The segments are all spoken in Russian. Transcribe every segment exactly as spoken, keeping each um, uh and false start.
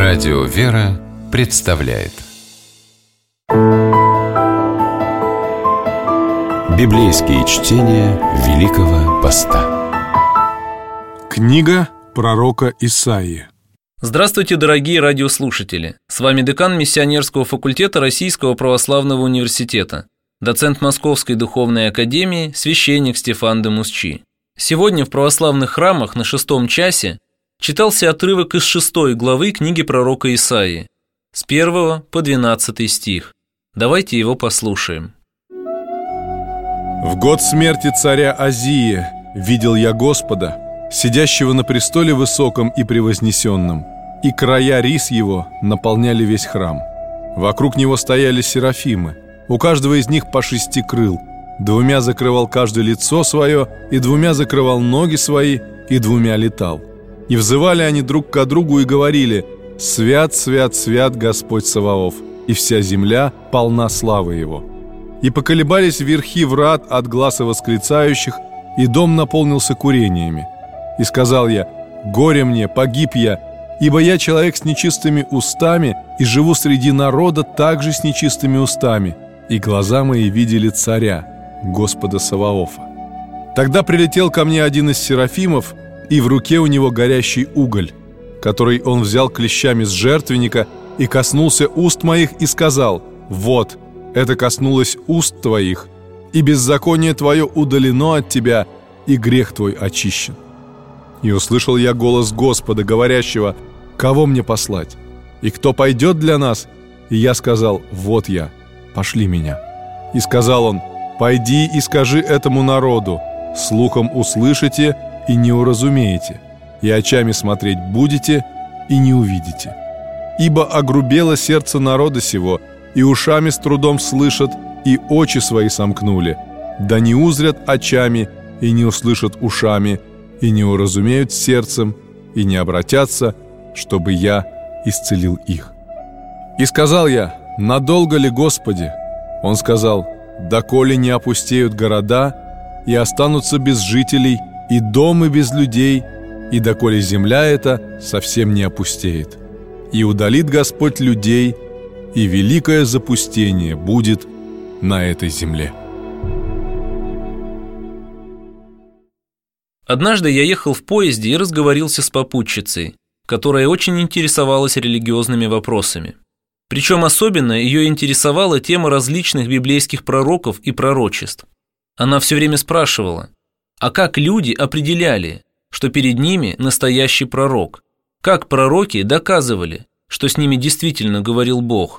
Радио «Вера» представляет Библейские чтения Великого Поста. Книга пророка Исаии. Здравствуйте, дорогие радиослушатели! С вами декан Миссионерского факультета Российского православного университета, доцент Московской духовной академии, священник Стефан де Мусчи. Сегодня в православных храмах на шестом часе читался отрывок из шестой главы книги пророка Исаии, с первого по двенадцатый стих. Давайте его послушаем. В год смерти царя Озия видел я Господа, сидящего на престоле высоком и превознесенном, и края рис его наполняли весь храм. Вокруг него стояли серафимы, у каждого из них по шести крыл, двумя закрывал каждое лицо свое, и двумя закрывал ноги свои, и двумя летал. И взывали они друг к другу и говорили: «Свят, свят, свят Господь Саваоф, и вся земля полна славы Его». И поколебались верхи врат от гласа восклицающих, и дом наполнился курениями. И сказал я: «Горе мне, погиб я, ибо я человек с нечистыми устами, и живу среди народа также с нечистыми устами, и глаза мои видели царя, Господа Саваофа». Тогда прилетел ко мне один из серафимов, и в руке у него горящий уголь, который он взял клещами с жертвенника, и коснулся уст моих, и сказал: «Вот, это коснулось уст твоих, и беззаконие твое удалено от тебя, и грех твой очищен». И услышал я голос Господа, говорящего: «Кого мне послать? И кто пойдет для нас?» И я сказал: «Вот я, пошли меня». И сказал он: «Пойди и скажи этому народу: слухом услышите и не уразумеете, и очами смотреть будете и не увидите. Ибо огрубело сердце народа сего, и ушами с трудом слышат, и очи свои сомкнули, да не узрят очами, и не услышат ушами, и не уразумеют сердцем, и не обратятся, чтобы я исцелил их». И сказал я: «Надолго ли, Господи?» Он сказал: «Доколе не опустеют города, и останутся без жителей, и дома без людей, и доколе земля эта совсем не опустеет. И удалит Господь людей, и великое запустение будет на этой земле». Однажды я ехал в поезде и разговорился с попутчицей, которая очень интересовалась религиозными вопросами. Причем особенно ее интересовала тема различных библейских пророков и пророчеств. Она все время спрашивала: а как люди определяли, что перед ними настоящий пророк? Как пророки доказывали, что с ними действительно говорил Бог?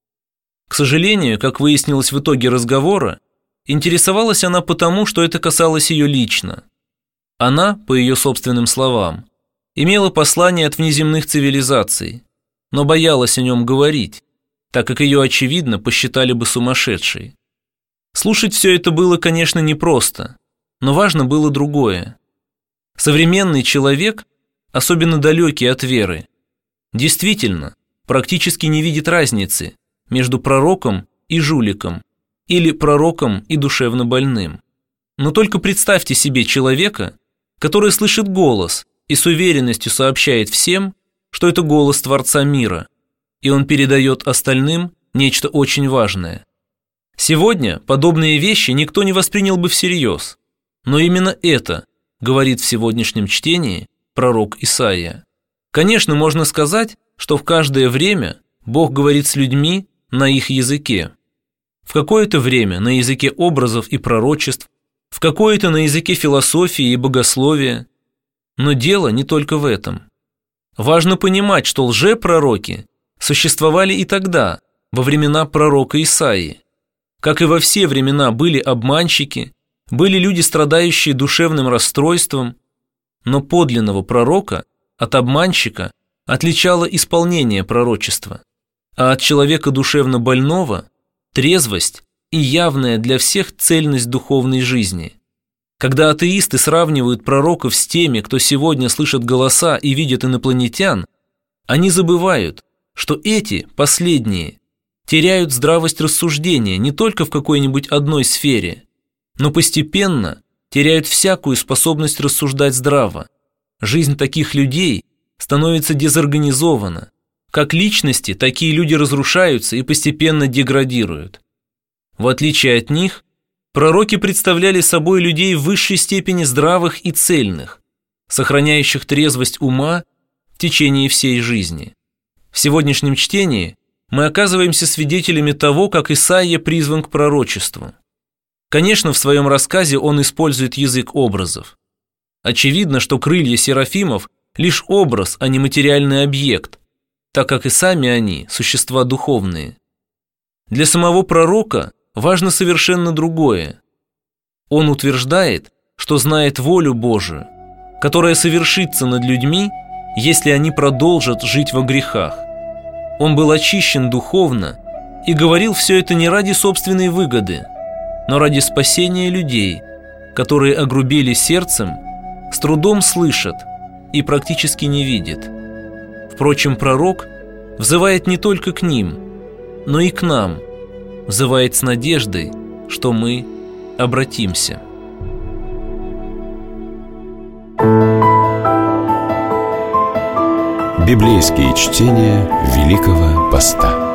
К сожалению, как выяснилось в итоге разговора, интересовалась она потому, что это касалось ее лично. Она, по ее собственным словам, имела послание от внеземных цивилизаций, но боялась о нем говорить, так как ее, очевидно, посчитали бы сумасшедшей. Слушать все это было, конечно, непросто, но важно было другое. Современный человек, особенно далекий от веры, действительно практически не видит разницы между пророком и жуликом или пророком и душевно больным. Но только представьте себе человека, который слышит голос и с уверенностью сообщает всем, что это голос Творца мира, и он передает остальным нечто очень важное. Сегодня подобные вещи никто не воспринял бы всерьез, но именно это говорит в сегодняшнем чтении пророк Исаия. Конечно, можно сказать, что в каждое время Бог говорит с людьми на их языке. В какое-то время на языке образов и пророчеств, в какое-то на языке философии и богословия. Но дело не только в этом. Важно понимать, что лжепророки существовали и тогда, во времена пророка Исаии. Как и во все времена были обманщики, были люди, страдающие душевным расстройством, но подлинного пророка от обманщика отличало исполнение пророчества, а от человека душевно больного – трезвость и явная для всех цельность духовной жизни. Когда атеисты сравнивают пророков с теми, кто сегодня слышит голоса и видит инопланетян, они забывают, что эти, последние, теряют здравость рассуждения не только в какой-нибудь одной сфере, но постепенно теряют всякую способность рассуждать здраво. Жизнь таких людей становится дезорганизована, Как личности, такие люди разрушаются и постепенно деградируют. В отличие от них, пророки представляли собой людей в высшей степени здравых и цельных, сохраняющих трезвость ума в течение всей жизни. В сегодняшнем чтении мы оказываемся свидетелями того, как Исаия призван к пророчеству. Конечно, в своем рассказе он использует язык образов. Очевидно, что крылья серафимов – лишь образ, а не материальный объект, так как и сами они – существа духовные. Для самого пророка важно совершенно другое. Он утверждает, что знает волю Божию, которая совершится над людьми, если они продолжат жить во грехах. Он был очищен духовно и говорил все это не ради собственной выгоды, но ради спасения людей, которые огрубели сердцем, с трудом слышат и практически не видят. Впрочем, пророк взывает не только к ним, но и к нам, взывает с надеждой, что мы обратимся. Библейские чтения Великого Поста.